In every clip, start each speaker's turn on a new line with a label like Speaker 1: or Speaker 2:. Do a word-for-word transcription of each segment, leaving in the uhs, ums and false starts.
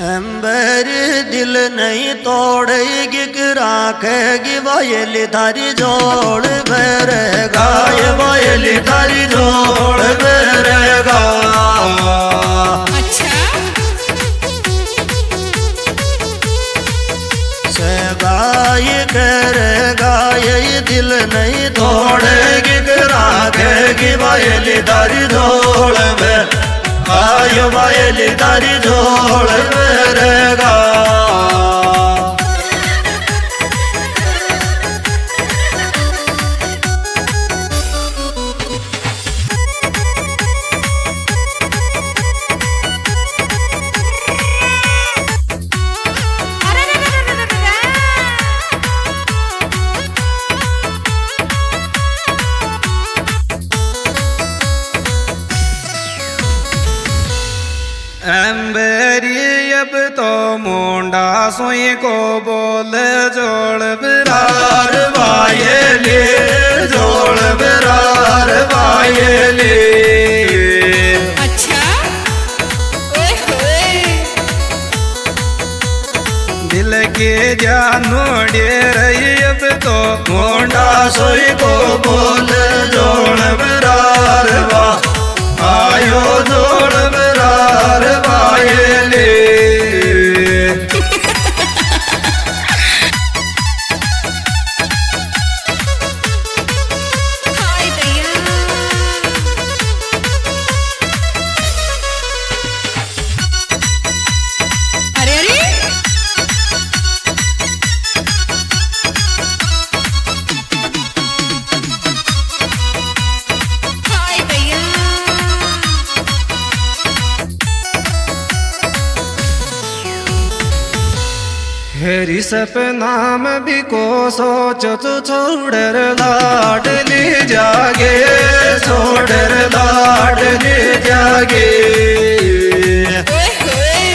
Speaker 1: अंबर दिल नहीं तोड़ेगी कि राखेगी वायली थारी जोड़ भरेगा, ये वायली थारी जोड़ भरेगा।
Speaker 2: अच्छा
Speaker 1: सगाई करेगा ये दिल नहीं तोड़ेगी कि राखेगी वायली थारी जोड़ में, आयो वायली थारी जोड़ भरेगा।
Speaker 3: अंबेरी अब तो मुंडा सोई को बोल जोड़ बिरार वायली, जोड़ बिरार वायली।
Speaker 2: अच्छा ओए होए
Speaker 3: दिल के जानू रही अब तो
Speaker 1: मुंडा सोई को बोल जोड़ बिरार वा, आयो जोड़ बिरार वायली।
Speaker 2: हाय दैया अरे अरे हाय दैया
Speaker 3: हेरी सपना में भी को सोच तो छोड़र लाडली जागे, छोड़र लाडली जागे।
Speaker 2: ओए होए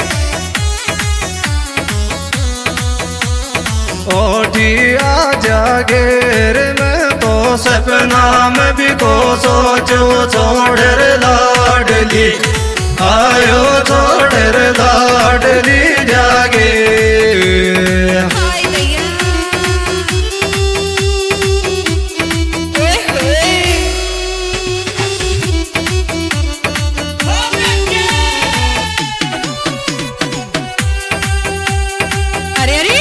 Speaker 3: ओटिया जागेर में तो
Speaker 1: सपना में भी को सोचो छोड़र लाडली, आयो छोड़र लाडली जागे।
Speaker 2: हाय दैया ओए होए अरे अरे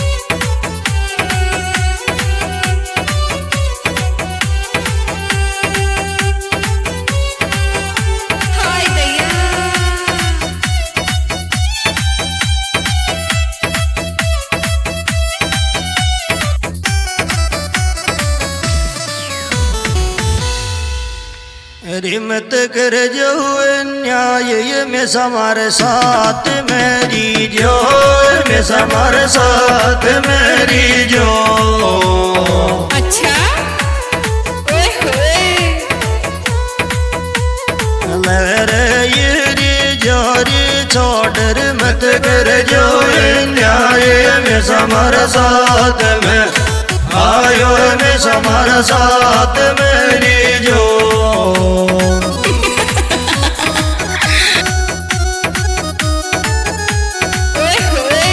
Speaker 2: हाय दैया
Speaker 1: रिमत कर जो न्याय ये में हमारे साथ मेरी जो, में हमारे साथ मेरी जो।
Speaker 2: अच्छा ओए होए
Speaker 1: मेरे ये जोरी छोड़ मत कर जो न्याय में हमारे साथ में, आयो में हमारे साथ मेरी जो।
Speaker 2: ओए होए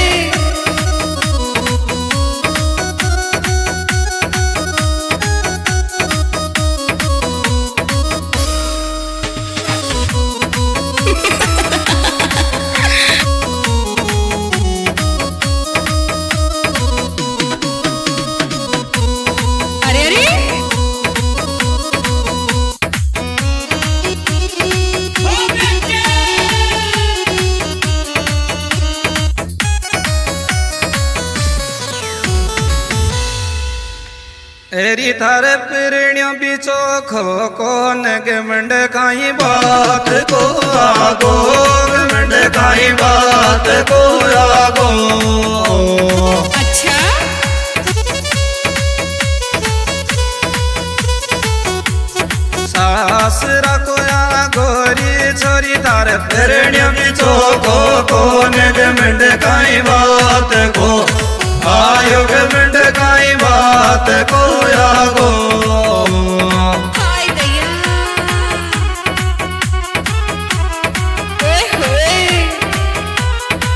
Speaker 2: अरे अरे
Speaker 3: एरी थारे पिरणियों बिचो खो कोन गमंड काई बात को आगो,
Speaker 1: गमंड काई बात को आगो।
Speaker 2: अच्छा
Speaker 3: सासरा को या गोरी छोरी थारे
Speaker 1: पिरणियों बिचो खो कोन गमंड काई बात को, आयो गमंड काई बात को आगो।
Speaker 2: हाय दैया ओए होए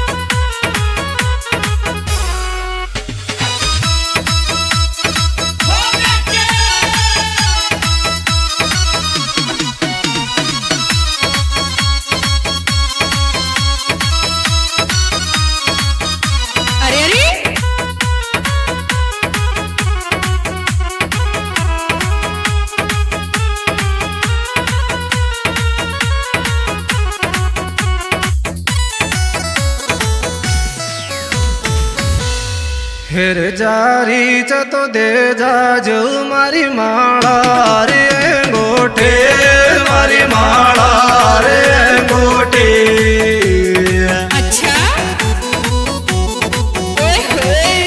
Speaker 3: फिर जारी च तो दे जा जो मारी माला रे अंगूठे मारी माला रे अंगूठे।
Speaker 2: अच्छा ओए होए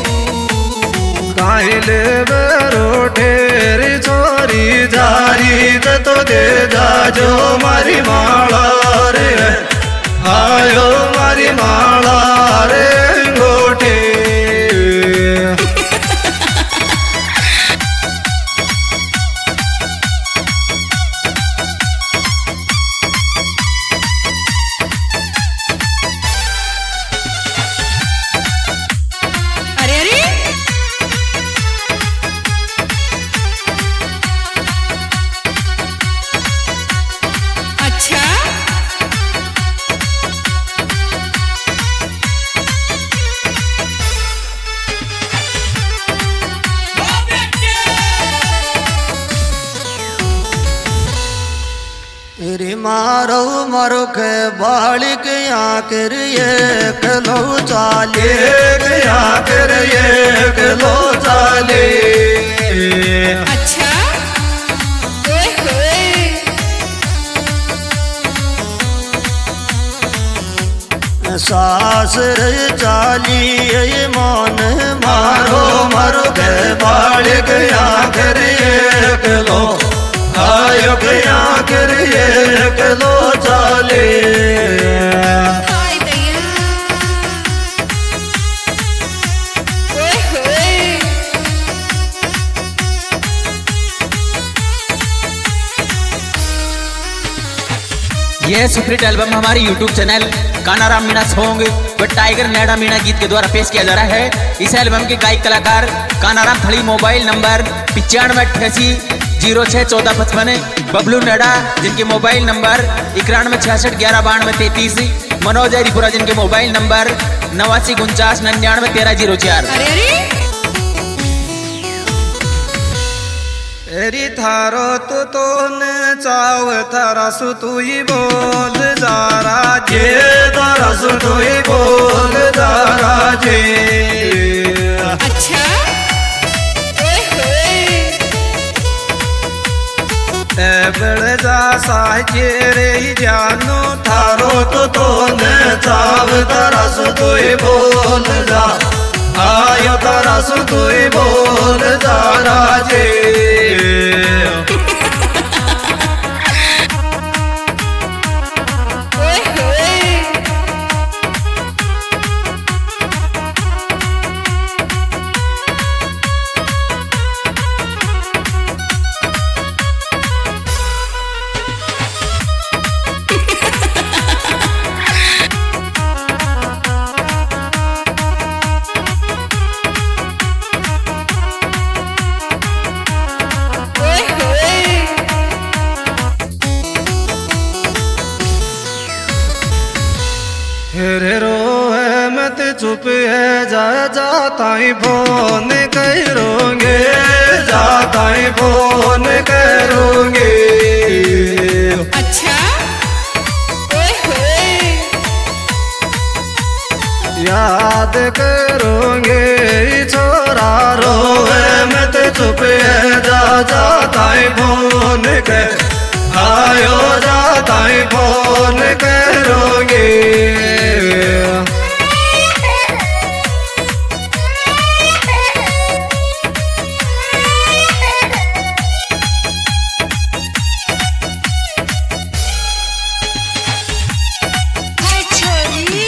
Speaker 3: काहिल बरोठे रे छोरी जारी च तो दे जा जो मारी माला रे आयो मारी माला रे अंगूठे।
Speaker 2: अरे अरे अच्छा
Speaker 1: तेरी मारो मारो के बालिक यहाँ कर ये कलो चाले यहाँ कर ये कलो चाले।
Speaker 2: अच्छा ओए होए
Speaker 1: सास रे चाली ये मान मारो मारो के बालिक यहाँ कर ये कलो आयो के यहाँ कर ये कलो चाले।
Speaker 2: हाय दैया ओए होए
Speaker 4: यह सुपरहिट एल्बम हमारे YouTube channel Kanaram Meena song व टाइगर नैडा मीणा गीत के द्वारा पेश किया जा रहा है। इस एल्बम के गायक कलाकार कानाराम थड़ी, मोबाइल नंबर पिचानवे अट्ठासी जीरो छः चौदह पचपन। बबलू नैडा जिनके मोबाइल नंबर इक्यानवे छियासठ ग्यारह बानवे तैतीस। मनोज हरिपुरा जिनके मोबाइल नंबर नवासी उनचास निन्यानवे तेरह जीरो चार।
Speaker 2: अरे अरे
Speaker 3: एरी थारो तू तो न चाव थारा सु तू ही बोल जा राजे थारा सु तू ही बोल जा राजे।
Speaker 2: अच्छा ओए होए
Speaker 3: बड़ जा साजे रे जानो थारो तो तो न चाव थारा सु तू ही बोल जा आयो थारा सु तू ही बोल जा राजे।
Speaker 2: ओए होए ओए होए
Speaker 3: फिर रोए मत चुप है जा जाता ही फोन करोगे जाता ही फोन करोगे।
Speaker 2: अच्छा ओए होए
Speaker 3: याद करोगे छोरा रोए मत चुप है जा जाता ही फोन कर आयो जाता ही फोन करोगे।
Speaker 2: हाय छोरी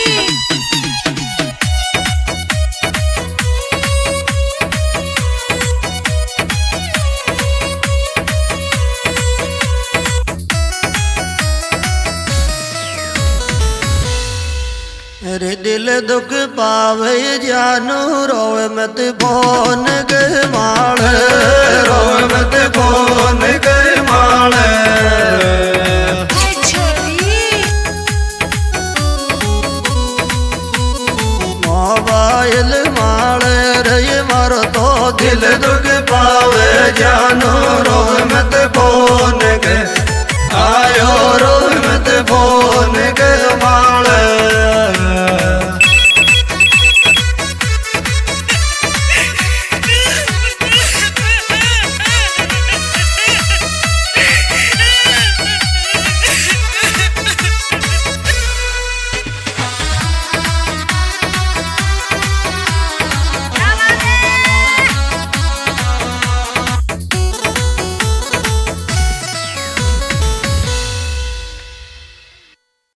Speaker 1: रे दिल दुख पावे जानू रोवे मत फोन के माल रोवे मत फोन के माल।
Speaker 2: हाय छोरी
Speaker 1: मोबाइल माल रे मारो तो दिल दुख पावे जानू रोवे मत फोन के आयो रोवे मत फोन के माल।